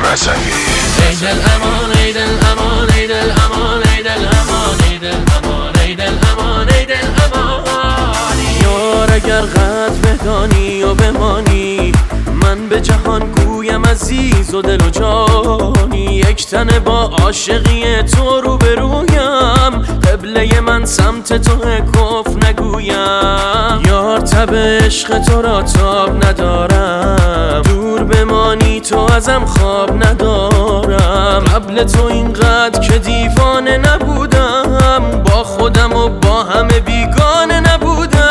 رضوی. ای دل امان ای دل امان ای دل امان ای دل امان ای دل امان ای دل امان ای دل امانی. یار اگر قدر بدانی و بمانی، من به جهان گویم عزیز و دل و جانی. یک تن با عاشقی تو رو برویم، قبله من سمت تو کف نگویم. یار تب عشق تو را تاب ندارم، دور بمانی تو ازم خواب ندارم. قبل تو اینقدر که دیوانه نبودم، با خودم و با همه بیگانه نبودم.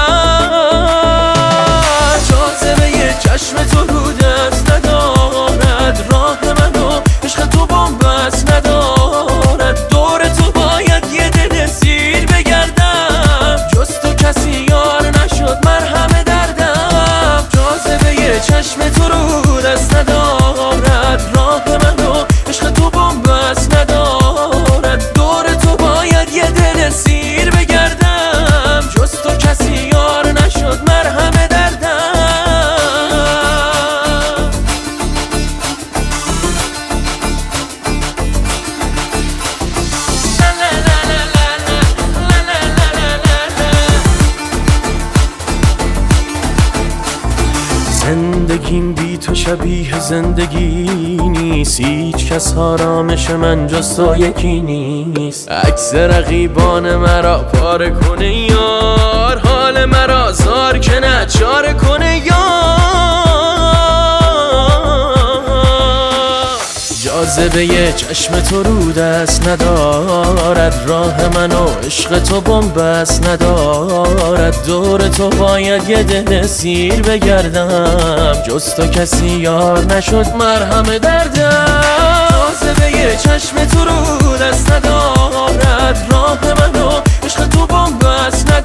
جاذبه چشم تو رو دست ندارد، راه منو عشق تو بنبست ندارد. دور تو باید یه دل سیر بگردم، جز تو کسی یار نشد مرهم دردم. جاذبه چشم تو رو دست ندارد، راه منو عشق تو بنبست ندارد. دور تو باید یه دل سیر بگردم، جز تو کسی یار نشد مرهم دردم. زندگیم بی تو شبیه زندگی نیست، هیچ کس آرامش من جز تو یکی نیست. عکس رقیبان مرا پاره کنه یار، حال مرا زار که نچاره کنه یار. جاذبه چشم تو رو دست ندارد، راه منو عشق تو بنبست ندارد. دور تو باید یه دل سیر بگردم، جز تو کسی یار نشد مرهم دردم. جاذبه چشم تو رو دست ندارد، راه منو عشق تو بنبست ندارد.